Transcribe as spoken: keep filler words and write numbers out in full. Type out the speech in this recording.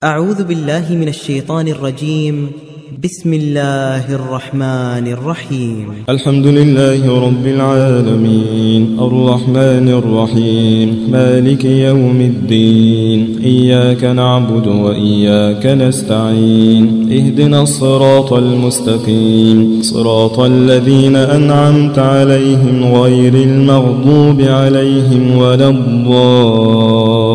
أعوذ بالله من الشيطان الرجيم. بسم الله الرحمن الرحيم. الحمد لله رب العالمين الرحمن الرحيم مالك يوم الدين إياك نعبد وإياك نستعين اهدنا الصراط المستقيم صراط الذين أنعمت عليهم غير المغضوب عليهم ولا الضالين.